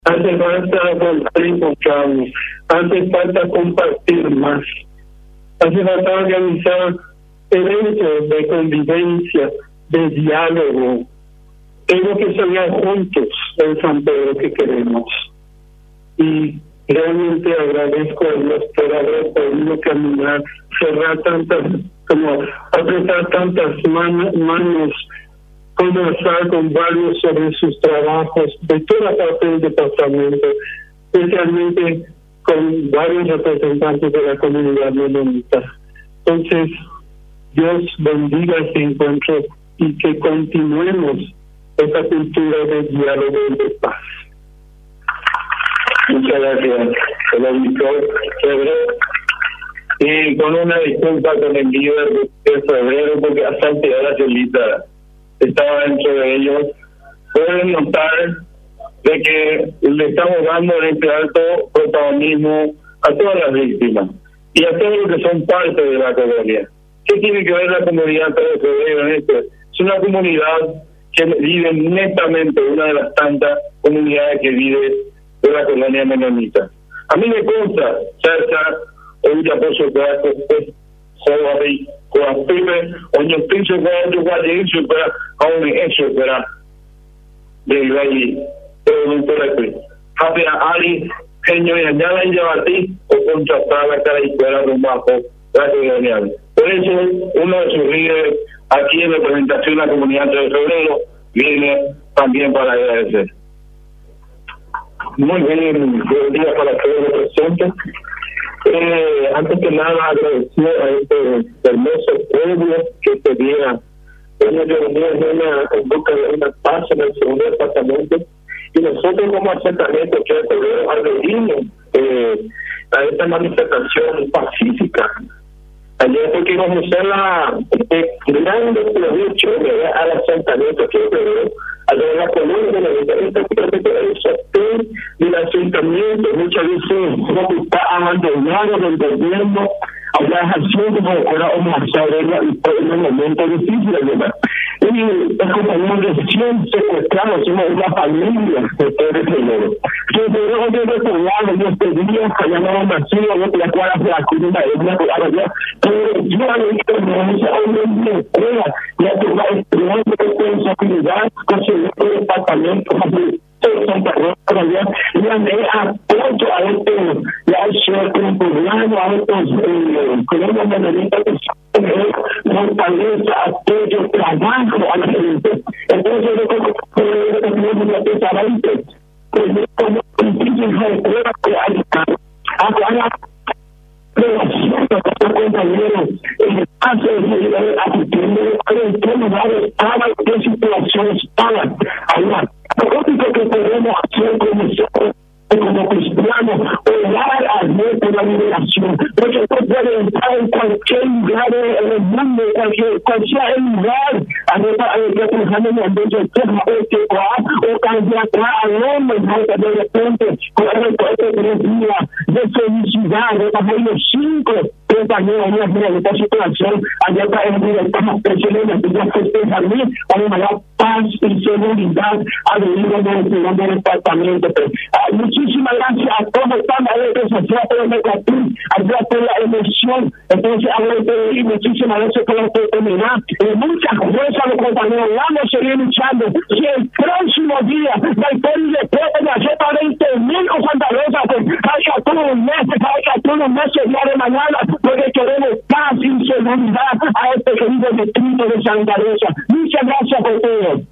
Hace falta volver a encontrarnos, hace falta compartir más, hace falta organizar eventos de convivencia, de diálogo. Tengo que soñar juntos el San Pedro que queremos. Y realmente agradezco a Dios por haber podido caminar, cerrar apretar tantas manos, conversar con varios sobre sus trabajos de toda parte del departamento, especialmente con varios representantes de la comunidad menonita. Entonces, Dios bendiga este encuentro y que continuemos esta cultura de diálogo y de paz. Muchas gracias, Víctor. Y con una disculpa con el líder de febrero, porque a Santiago Celita estaba dentro de ellos, pueden notar de que le estamos dando este alto protagonismo a todas las víctimas y a todos los que son parte de la colonia. ¿Qué tiene que ver la comunidad de febrero en esto? Es una comunidad que vive netamente, una de las tantas comunidades que vive de la colonia menonita. A mí me consta, Chacha, hoy ya por su trabajo, joven, con pibe, o yo pienso que otro guardia hizo para, aún eso para, de ahí, todo el tiempo. Hace a Ali, genio y añada y llevarte, o contratar la cara y fuera de un bajo, la colonial. Por eso, uno de sus líderes, aquí en representación de la comunidad de febrero, viene también para agradecer. Muy bien, buenos días para todos los presentes. Antes que nada, agradecer a este hermoso pueblo que se diera en busca de una paz en el segundo departamento. Y nosotros como asentamiento que adherimos a esta manifestación pacífica. Ayer porque conocer la gran provecho al asentamiento que a la colonia el sostén del asentamiento muchas veces no está abandonado del gobierno a las acciones o en un momento difícil, ¿verdad? Y es como recién secuestrados, somos una familia de ustedes primero. Que debemos de recordar en este día que llamamos masivo, no te la cual hace la columna de una palabra ya, pero yo a la escuela, ya que va a estudiar responsabilidad con su departamento, y apoyo a estos ya contemporáneos, a estos colonias menonitas que fortaleza, apoyo, trabajo a la gente. Entonces, yo creo que tenemos la precisamente, como principio de relación con los compañeros, asistiendo en qué lugares estaban, qué situaciones estaban allá. Lo único que podemos hacer como cristianos, orar a Dios por la liberación, porque no puede entrar en cualquier lugar en el mundo, cualquier lugar, que trabajamos en o cambiar al hombre, de repente, con este 3 días de felicidad, de pasar los 5 compañeros de esta situación, allá estamos presionando, ya festejar con una paz y seguridad adheridos del departamento. Muchísimas gracias a todos están ahí que se fue por el negatín, allá por la emoción. Entonces, muchísimas gracias por la oportunidad. Muchas gracias a los compañeros. Vamos a seguir luchando. Si el próximo día, después de hacer para 20,000 con Santa Rosa, pues hay que todos los meses, día de mañana, porque queremos paz y seguridad a este querido distrito de Santa Rosa. Muchas gracias por todo.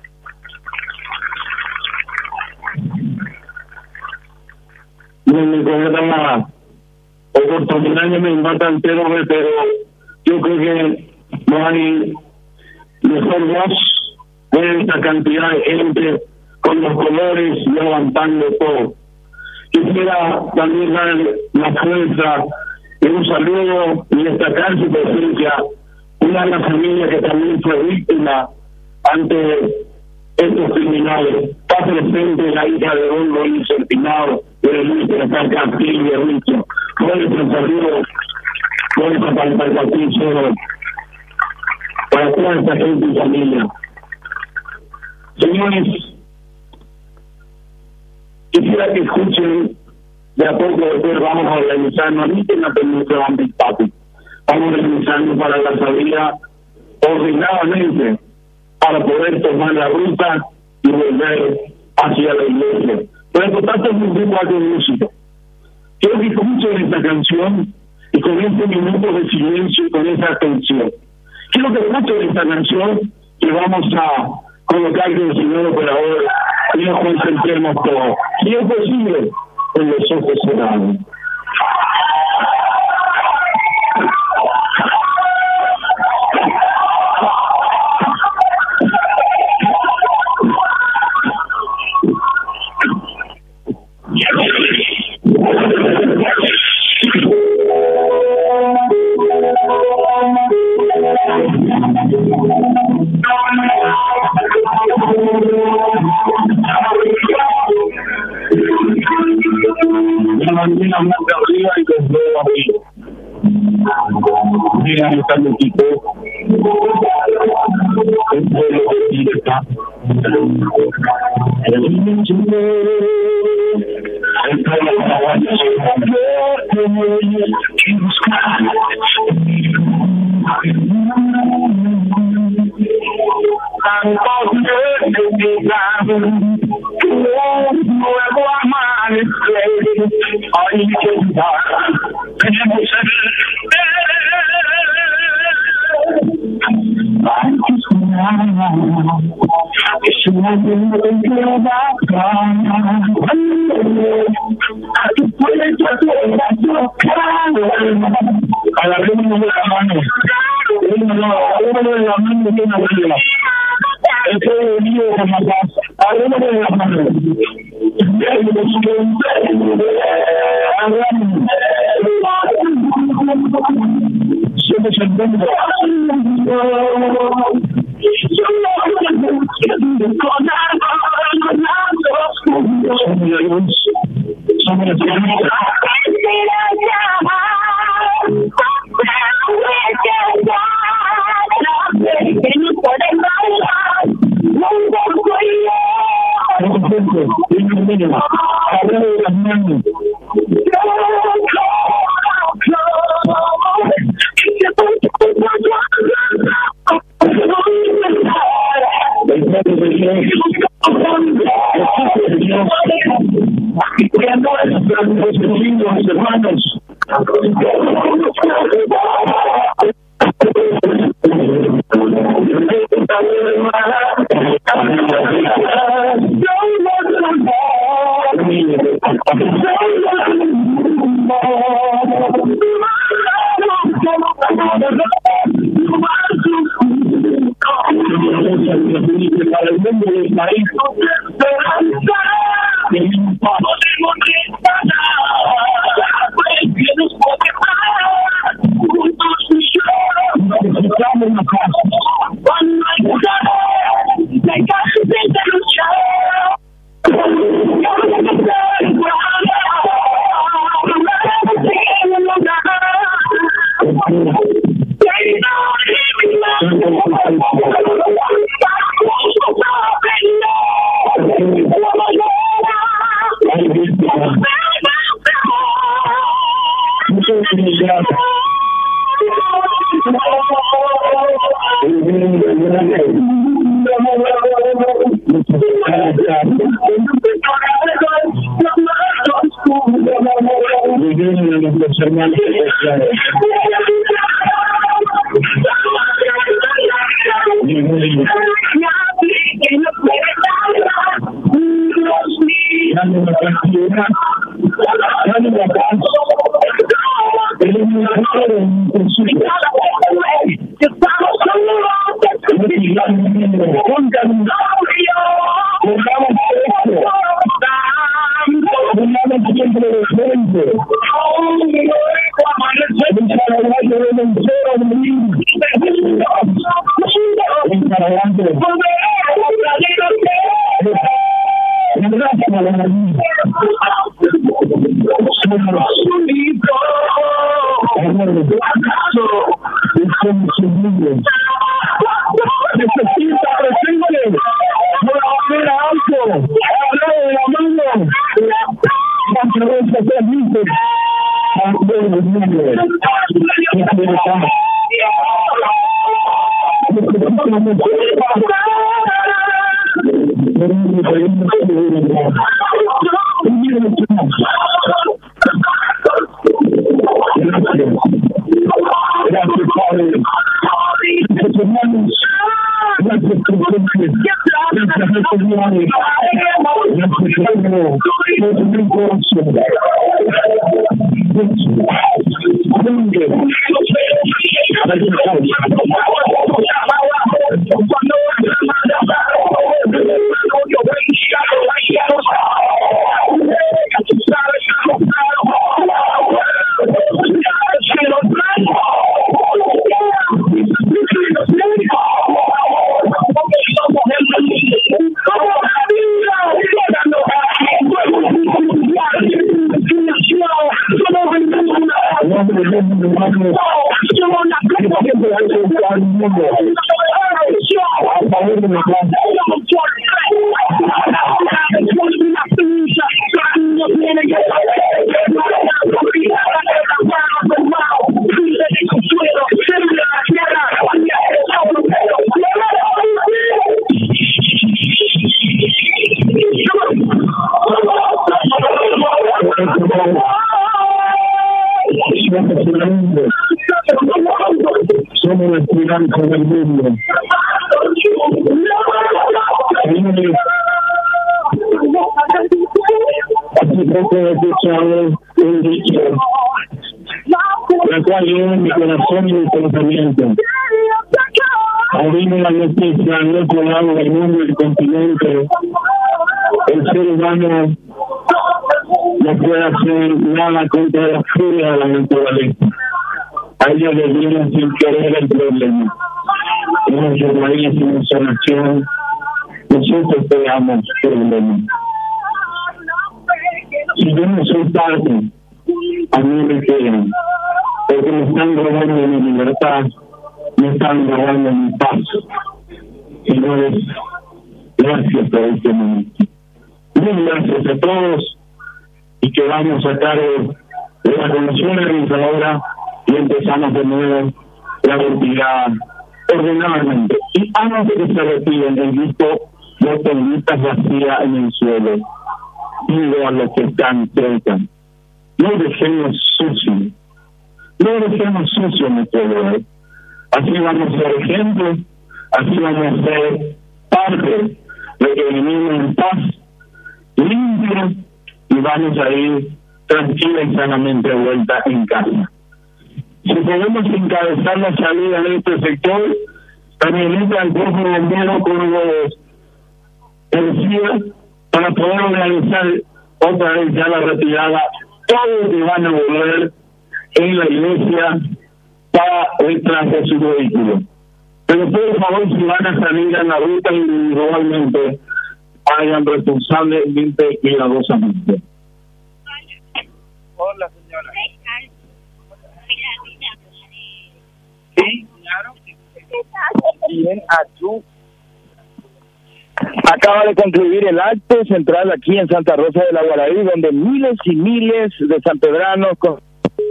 Con esta oportunidad que me encanta entero, pero yo creo que no hay mejor voz de esta cantidad de gente con los colores levantando todo. Quisiera también dar la fuerza y un saludo y destacar su presencia una de las familias que también fue víctima ante estos criminales. Está presente la hija de Don Luis Empinado, de Luis de la Castillo y de Richo. Nuestro saludo, para el piso, para toda esta gente y familia. Señores, Quisiera que escuchen de a poco. Después vamos a organizarnos, ni que no nuestro ámbito, vamos a organizarnos para la salida ordenadamente para poder tomar la ruta y volver hacia la iglesia. Pero por tanto es un grupo de música. Quiero que escuchen esta canción y con este minuto de silencio y con esa atención. Quiero que escuchen esta canción que vamos a colocar con el Señor por ahora y nos concentremos todos. Si es posible, con los ojos cerrados. Somos la esperanza del mundo. Hace poco he escuchado un dicho, la cual lleva en mi corazón y mi pensamiento. Abrimos la noticia al otro lado del mundo, el continente. El ser humano no puede hacer nada contra la furia de la naturaleza. A ellos les vienen sin querer el problema. Nuestro país y nuestra nación, nosotros creamos problemas. Si yo no soy parte, a mí me quedan, porque me están robando mi libertad, me están robando mi paz. Señores, gracias por este momento. Muchas gracias a todos y que vamos a cargo de la Comisión Organizadora y empezamos de nuevo la retirada ordenadamente. Y antes de que se retiren, he visto botellitas vacías en el suelo. Digo a los que están cerca, no dejemos sucio, nuestro lugar. Así vamos a ser ejemplo, así vamos a ser parte de que vivimos en paz, limpio, y vamos a ir tranquila y sanamente de vuelta en casa. Si podemos encabezar la salida de este sector, camioneta al cuerpo bombero con los policías para poder organizar otra vez ya la retirada, todos que van a volver en la iglesia para detrás de su vehículo. Pero por favor, si van a salir a la ruta individualmente, hagan responsablemente y cuidadosamente. Hola, señora. Sí, claro. Bien, Achú. Acaba de concluir el acto central aquí en Santa Rosa de la Guaraí, donde miles y miles de sanpedranos con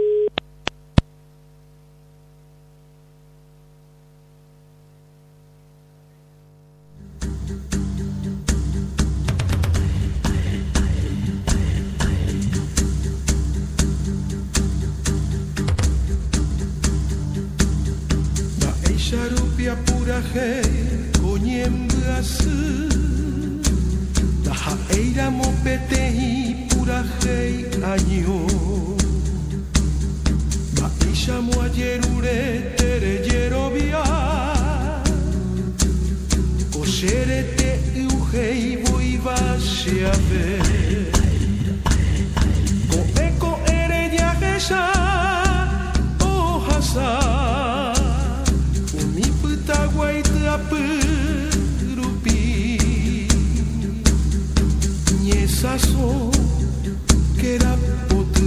Sharupia pura hei konyembuasu Taha eira mopetehi pura hei año Baisha moayerure tere yerobia Kosherete uhei voivashe ave Koeko ere yagesha ohasa Rupi Niesaso que era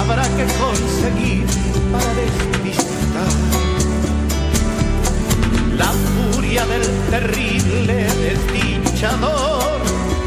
habrá que conseguir para despistar la furia del terrible desdichador,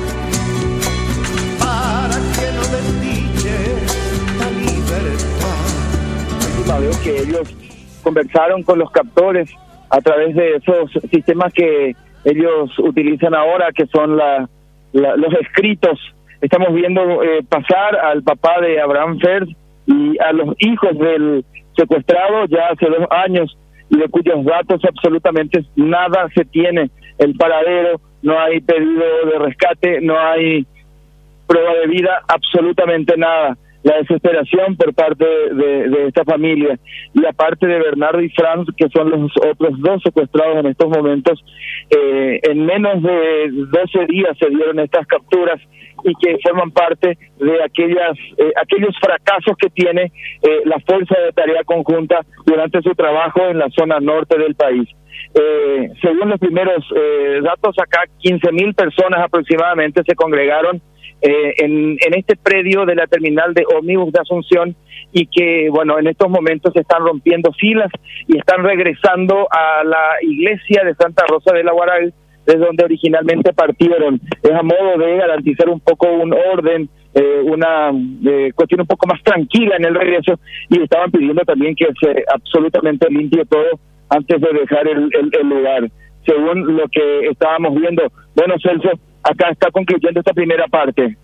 para que no desdiche la libertad. La última vez que ellos conversaron con los captores a través de esos sistemas que ellos utilizan ahora, que son los escritos. Estamos viendo pasar al papá de Abraham Ferd y a los hijos del secuestrado ya hace 2 años, y de cuyos datos absolutamente nada se tiene. El paradero, no hay pedido de rescate, no hay prueba de vida, absolutamente nada. La desesperación por parte de esta familia, y aparte de Bernardo y Franz, que son los otros 2 secuestrados en estos momentos, en menos de 12 días se dieron estas capturas, y que forman parte de aquellos fracasos que tiene la Fuerza de Tarea Conjunta durante su trabajo en la zona norte del país. Según los primeros datos, acá 15.000 personas aproximadamente se congregaron en este predio de la terminal de ómnibus de Asunción, y que, bueno, en estos momentos se están rompiendo filas y están regresando a la iglesia de Santa Rosa de la Guaraí, desde donde originalmente partieron. Es a modo de garantizar un poco un orden, una cuestión un poco más tranquila en el regreso, y estaban pidiendo también que se absolutamente limpie todo antes de dejar el lugar. Según lo que estábamos viendo, bueno, Celso, acá está concluyendo esta primera parte.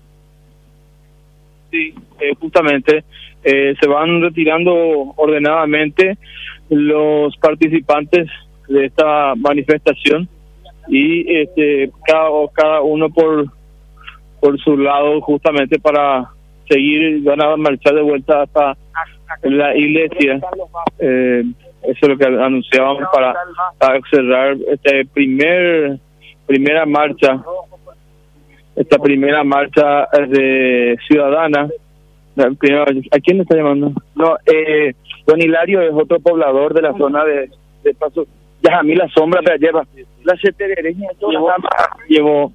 Sí, justamente se van retirando ordenadamente los participantes de esta manifestación, y cada uno por su lado, justamente para seguir. Van a marchar de vuelta hasta la iglesia. Eso es lo que anunciábamos para cerrar esta primera marcha de ciudadana. ¿A quién le está llamando? No, don Hilario es otro poblador de la zona de Paso. Ya a mí la sombra me lleva. La cetereña llevó.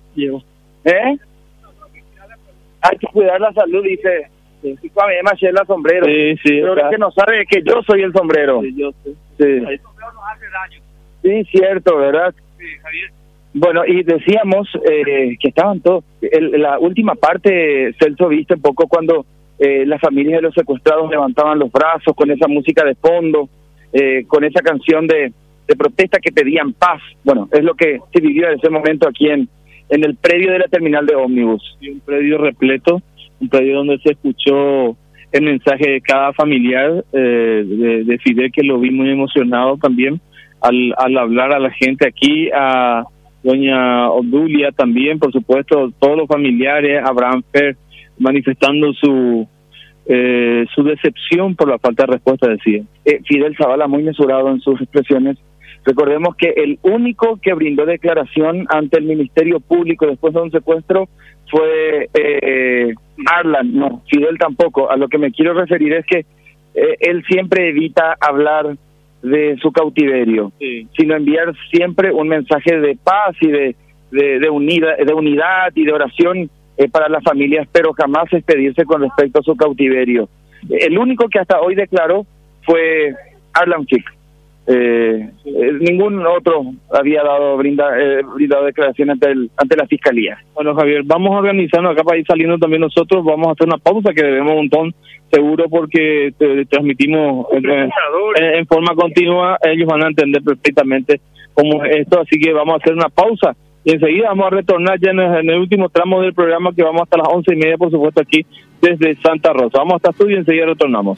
Hay que cuidar la salud, dice. Sí, cuando me maché la sombrero. Sí, pero es que no sabe que yo soy el sombrero. Sí, yo sé. Sí. El sombrero nos hace daño. Sí, cierto, ¿verdad? Sí, Javier. Bueno, y decíamos que estaban todos. La última parte, Celso, viste un poco cuando las familias de los secuestrados levantaban los brazos con esa música de fondo, con esa canción de protesta que pedían paz. Bueno, es lo que se vivió en ese momento aquí en el predio de la terminal de ómnibus. Y un predio repleto, un predio donde se escuchó el mensaje de cada familiar de Fidel, que lo vi muy emocionado también al hablar a la gente aquí, a doña Obdulia también, por supuesto, todos los familiares, Abraham Fer, manifestando su decepción por la falta de respuesta, decía. Fidel Zavala muy mesurado en sus expresiones. Recordemos que el único que brindó declaración ante el Ministerio Público después de un secuestro fue Arlan, no, Fidel tampoco. A lo que me quiero referir es que él siempre evita hablar de su cautiverio, sí, sino enviar siempre un mensaje de paz y de unidad y de oración para las familias, pero jamás expedirse con respecto a su cautiverio. El único que hasta hoy declaró fue Arlan Chick. Ningún otro había brindado declaración ante la fiscalía. Bueno, Javier, vamos a organizarnos acá para ir saliendo también nosotros. Vamos a hacer una pausa que debemos un montón, seguro, porque transmitimos en forma continua. Ellos van a entender perfectamente cómo es esto, así que vamos a hacer una pausa y enseguida vamos a retornar ya en el último tramo del programa, que vamos hasta las 11:30, por supuesto, aquí desde Santa Rosa. Vamos hasta estudio y enseguida retornamos.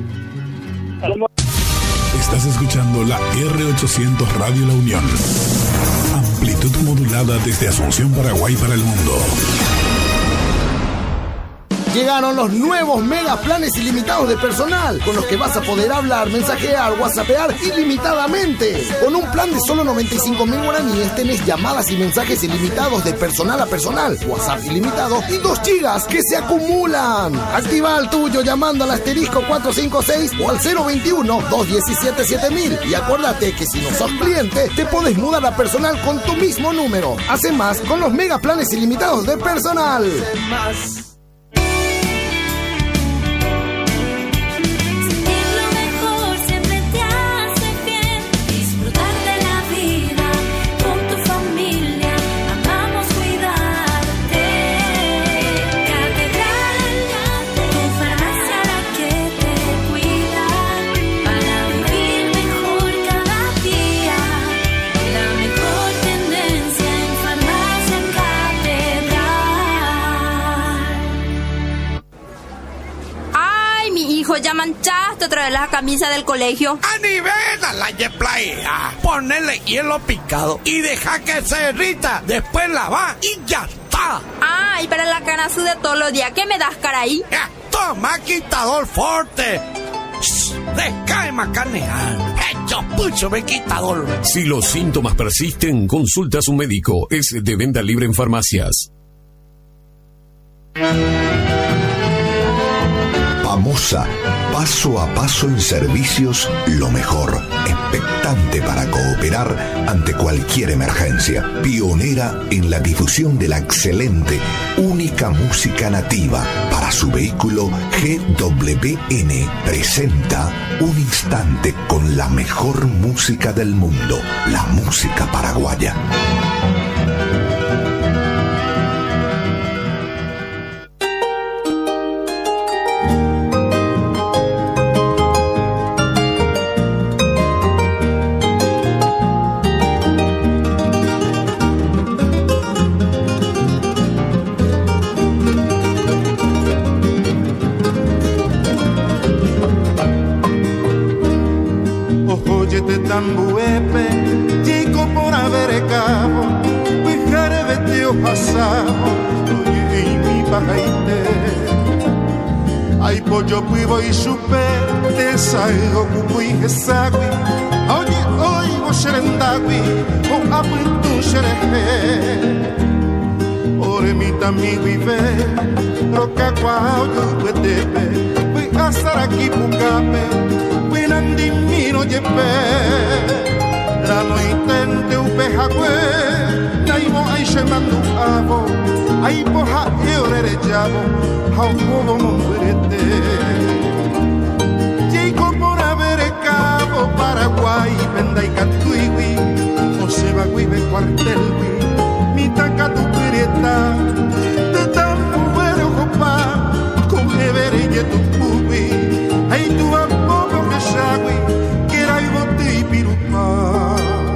Estás escuchando la R800 Radio La Unión. Amplitud modulada desde Asunción, Paraguay, para el mundo. Llegaron los nuevos mega planes ilimitados de personal, con los que vas a poder hablar, mensajear, whatsappear ilimitadamente. Con un plan de solo 95.000 guaraníes tenés llamadas y mensajes ilimitados de personal a personal, WhatsApp ilimitado y 2 gigas que se acumulan. Activa el tuyo llamando al asterisco 456 o al 021-217-7000. Y acuérdate que si no sos cliente, te podés mudar a personal con tu mismo número. Hace más con los mega planes ilimitados de personal. mi hijo, ya manchaste otra vez la camisa del colegio. Anivela la yeplaya, ponele hielo picado y deja que se derrita. Después lava y ya está. Ah, y para la cara sude todos los días, ¿qué me das, cara ahí? Toma quitador fuerte. Descae macanear. Hecho pucho me quitador. Si los síntomas persisten, consulta a su médico. Es de venta libre en farmacias. Pamosa, paso a paso en servicios, lo mejor. Expectante para cooperar ante cualquier emergencia. Pionera en la difusión de la excelente, única música nativa. Para su vehículo, GWN presenta un instante con la mejor música del mundo. La música paraguaya. Tambuepe, chico por haber cabo, Pijare vestió pasado, oye y mi pajaite. Ay pollo pivo y supe, te salgo cucu y jesagui, oye hoy vos serendagui, o apuntu sereje. Ore mi tamigo y ve, roca cuau yo puetepe, voy a estar aquí pucape. Winandimino yepe, la noitente upejagüe, naimo aishe mandu avo, ai poja eorere jabo, haukobo monguerete. Jacob por haber cabo Paraguay, venda y catuigui, o se va guibe cuartelgui, mi taca tu pirieta, de tan muero copa, con evere y tu pubi, ai tu Shagui, que era el bote y pirupa.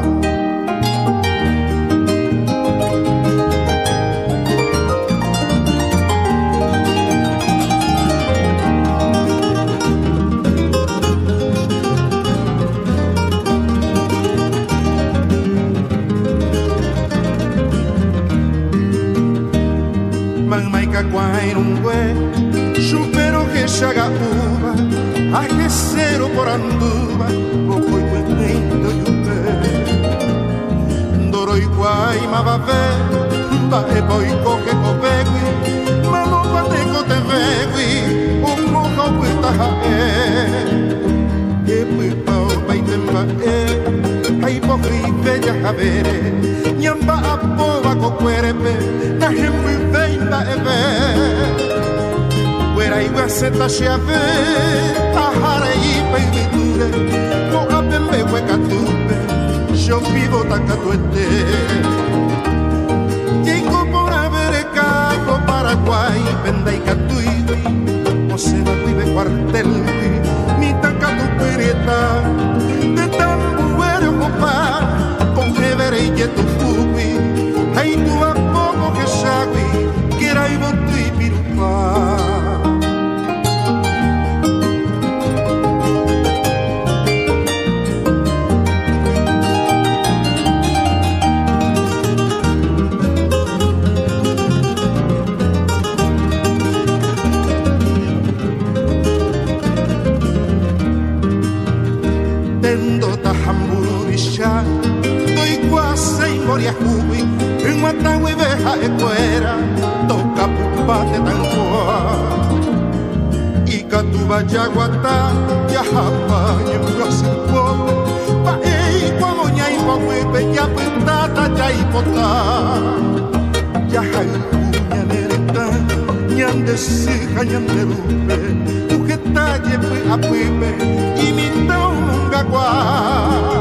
Mamaica guay un güey, supero que shaga uva. Ay, que cero por anduva, poco y cuento yupe. Doro y guay, ma va e poi coque copegui, ma no pateco te vegui, un mojo puta e pui pao paitemba ay pochi bella javere, nyamba a pova co cuerepe, na hemui veinda e ve. Wera igua seta chave, ahara i peiviture, mo apembe huecatupe, yo vivo tacatuete. Llego por haber capo Paraguay, venda y catuivi, o se va vive cuartelvi, mi tacatu perieta, de tambuero copa, con jevere y tu pubi, ay tu a poco que shagui, que era y botu y pirupa. Doy guasa y moria jubi, en matagua y veja e cuera, toca pupate tan coa. Y catuba yaguata, ya japa, y en guasa el pobre, pa ei, guamoña y guamuepe, ya pentata, ya y potá. Ya jai cuña nereta, ñande sija, ñande lupe, ujeta yepe a pipe, y mi taunga guá.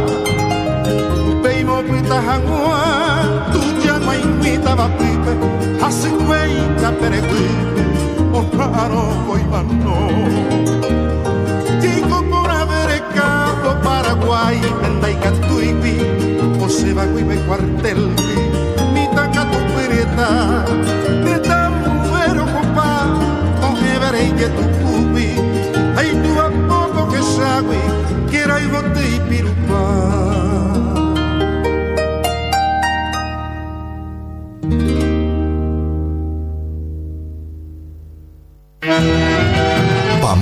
Hangua, tu llama y mita va pipe, hace cuenta peregrine, o paro voy mano. Digo por haber capo Paraguay, venda y catuibi, o se va guibe cuartelbi, mi taca tu perieta, de tan muero copa, con hebere y tu pubi,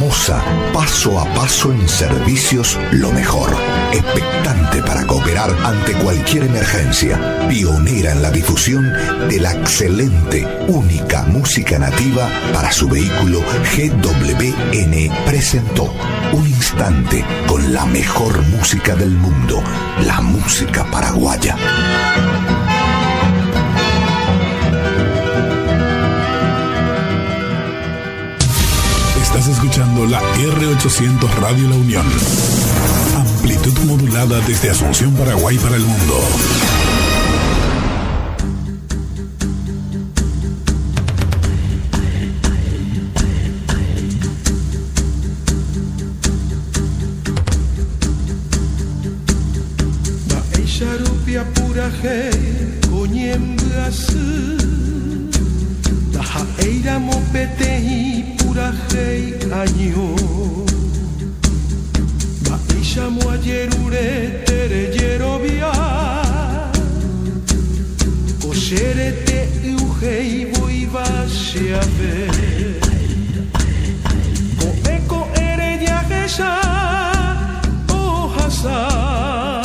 Famosa, paso a paso en servicios, lo mejor. Expectante para cooperar ante cualquier emergencia. Pionera en la difusión de la excelente, única música nativa para su vehículo GWN presentó un instante con la mejor música del mundo, la música paraguaya. Estás escuchando la R800 Radio La Unión. Amplitud modulada desde Asunción, Paraguay para el mundo. Rupia pura hey, coñembras. La eira mopete y pura hey año. Ba isha moayerure tereyero via. Kosherete uhei voiva se a ver. Ko eko ere diagesha o hasa.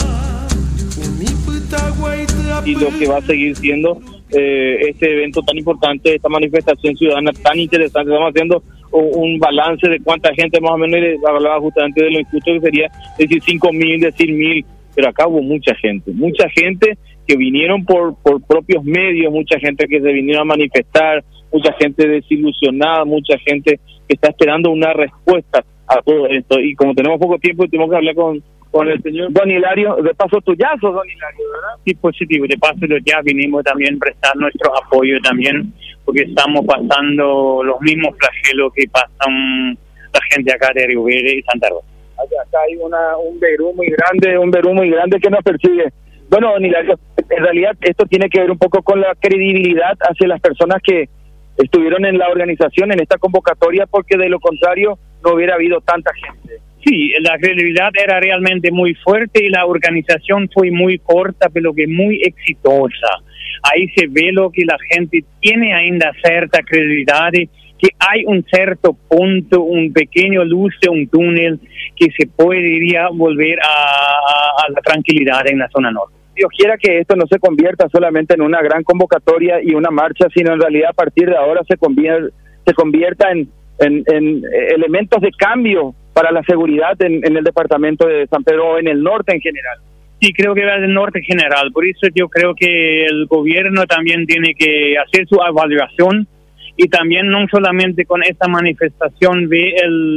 Y lo que va a seguir siendo este evento tan importante, esta manifestación ciudadana tan interesante. Estamos haciendo un balance de cuánta gente más o menos, hablaba justamente de lo injusto que sería decir 5.000, decir 1.000, pero acá hubo mucha gente que vinieron por propios medios, mucha gente que se vinieron a manifestar, mucha gente desilusionada, mucha gente que está esperando una respuesta a todo esto. Y como tenemos poco tiempo, tenemos que hablar con el señor Don Hilario. De paso tuyazo, Don Hilario, ¿verdad? Sí, positivo. De paso ya vinimos también a prestar nuestro apoyo también, porque estamos pasando los mismos flagelos que pasan la gente acá de Río Verde y Santa Rosa. Acá hay un verú muy grande que nos persigue. Bueno, Don Hilario, en realidad esto tiene que ver un poco con la credibilidad hacia las personas que estuvieron en la organización, en esta convocatoria, porque de lo contrario no hubiera habido tanta gente. Sí, la credibilidad era realmente muy fuerte y la organización fue muy corta, pero que muy exitosa. Ahí se ve lo que la gente tiene ainda cierta credibilidad, que hay un cierto punto, un pequeño luce, un túnel que se podría volver a la tranquilidad en la zona norte. Dios quiera que esto no se convierta solamente en una gran convocatoria y una marcha, sino en realidad a partir de ahora se convierta en elementos de cambio para la seguridad en el departamento de San Pedro o en el norte en general. Sí, creo que va del norte en general. Por eso yo creo que el gobierno también tiene que hacer su evaluación y también no solamente con esta manifestación ve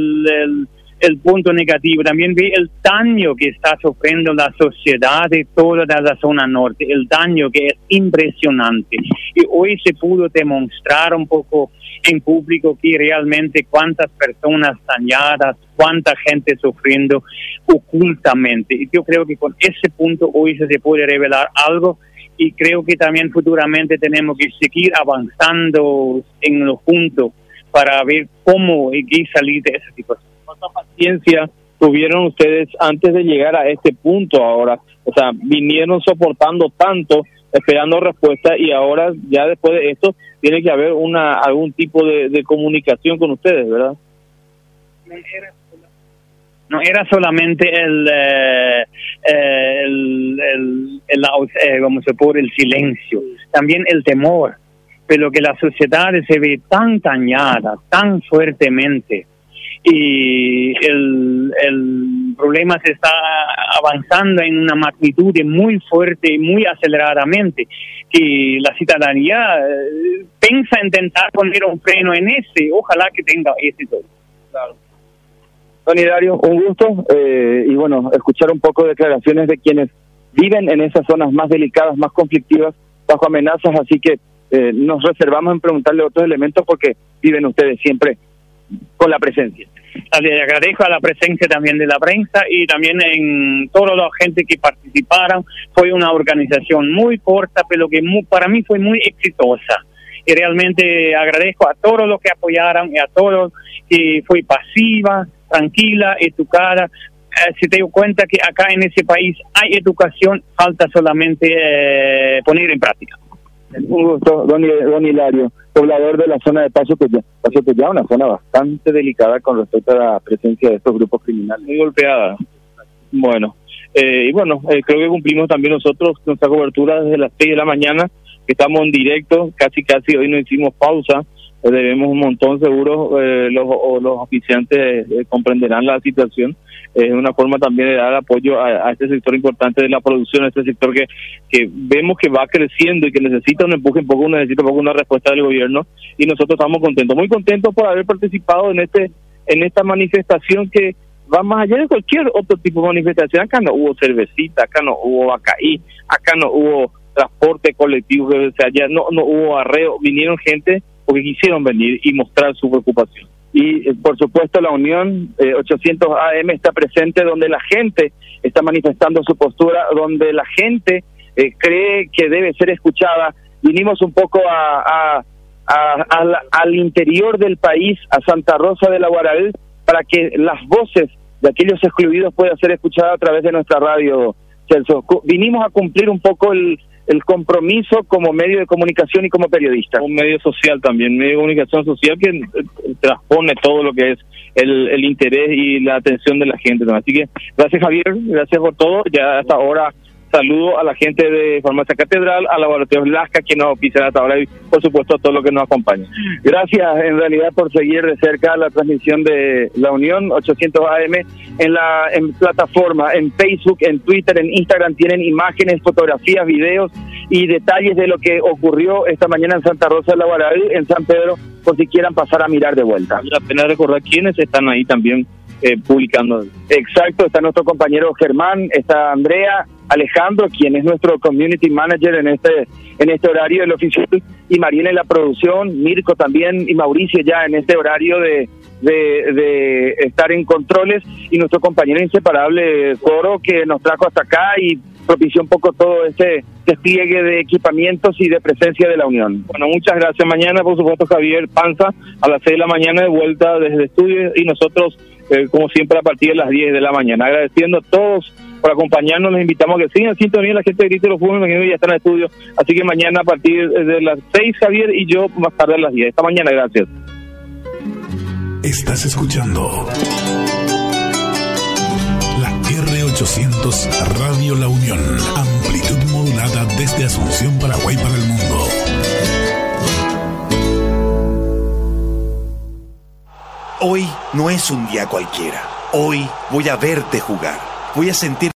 el punto negativo, también ve el daño que está sufriendo la sociedad de toda la zona norte, el daño que es impresionante. Y hoy se pudo demostrar un poco en público que realmente cuántas personas dañadas, cuánta gente sufriendo ocultamente. Y yo creo que con ese punto hoy se puede revelar algo y creo que también futuramente tenemos que seguir avanzando en los puntos para ver cómo y qué salir de esa situación. ¿Cuánta paciencia tuvieron ustedes antes de llegar a este punto ahora? O sea, vinieron soportando tanto, esperando respuesta, y ahora ya después de esto tiene que haber algún tipo de comunicación con ustedes, ¿verdad? No era solamente vamos a por el silencio, también el temor, pero que la sociedad se ve tan dañada, tan fuertemente, y el problema se está avanzando en una magnitud muy fuerte y muy aceleradamente, que la ciudadanía piensa intentar poner un freno en ese, ojalá que tenga éxito. Claro. Don Hilario, un gusto, y bueno, escuchar un poco de declaraciones de quienes viven en esas zonas más delicadas, más conflictivas, bajo amenazas, así que nos reservamos en preguntarle otros elementos porque viven ustedes siempre con la presencia. Le agradezco a la presencia también de la prensa y también en toda la gente que participaron. Fue una organización muy corta, pero que para mí fue muy exitosa. Y realmente agradezco a todos los que apoyaron y a todos que fue pasiva, tranquila, educada. Se te dio cuenta que acá en ese país hay educación, falta solamente poner en práctica. Un gusto, don Hilario. poblador de la zona de Paso Toya, una zona bastante delicada con respecto a la presencia de estos grupos criminales. Muy golpeada. Bueno, creo que cumplimos también nosotros nuestra cobertura desde las 6 de la mañana, que estamos en directo, casi hoy no hicimos pausa, debemos un montón, seguro los oficiantes comprenderán la situación. Es una forma también de dar apoyo a este sector importante de la producción, a este sector que vemos que va creciendo y que necesita un empuje, necesita una respuesta del gobierno, y nosotros estamos contentos, muy contentos por haber participado en esta manifestación que va más allá de cualquier otro tipo de manifestación. Acá no hubo cervecita, acá no hubo ACAI, acá no hubo transporte colectivo, no hubo arreo, vinieron gente porque quisieron venir y mostrar su preocupación. Y por supuesto la Unión 800 AM está presente donde la gente está manifestando su postura, donde la gente cree que debe ser escuchada. Vinimos un poco al interior del país, a Santa Rosa de la Guaraví, para que las voces de aquellos excluidos puedan ser escuchadas a través de nuestra radio, Celso. Vinimos a cumplir un poco el compromiso como medio de comunicación y como periodista. Un medio social también, medio de comunicación social que transpone todo lo que es el interés y la atención de la gente. Así que gracias, Javier, gracias por todo. Ya hasta ahora saludo a la gente de Farmacia Catedral, a Laboratorios Lasca, que nos auspician hasta ahora, y por supuesto a todos los que nos acompañan. Gracias en realidad por seguir de cerca la transmisión de la Unión 800 AM en plataforma, en Facebook, en Twitter, en Instagram. Tienen imágenes, fotografías, videos y detalles de lo que ocurrió esta mañana en Santa Rosa de la Guaraví, en San Pedro, por si quieran pasar a mirar de vuelta. Vale la pena recordar quiénes están ahí también publicando. Exacto, está nuestro compañero Germán, está Andrea, Alejandro, quien es nuestro community manager en este horario del oficial, y Mariela en la producción, Mirko también, y Mauricio ya en este horario de estar en controles, y nuestro compañero inseparable Coro, que nos trajo hasta acá y propició un poco todo este despliegue de equipamientos y de presencia de la Unión. Bueno, muchas gracias. Mañana, por supuesto, Javier Panza, a las 6 de la mañana de vuelta desde el estudio, y nosotros, como siempre, a partir de las 10 de la mañana. Agradeciendo a todos por acompañarnos, les invitamos a que sigan en sintonía. La gente de Grito de los Fútbol, imagino que ya está en el estudio, así que mañana a partir de las 6, Javier, y yo más tarde a las 10. Esta mañana, gracias. Estás escuchando la R800 Radio La Unión, amplitud modulada desde Asunción, Paraguay, para el mundo. Hoy no es un día cualquiera. Hoy voy a verte jugar. Voy a sentir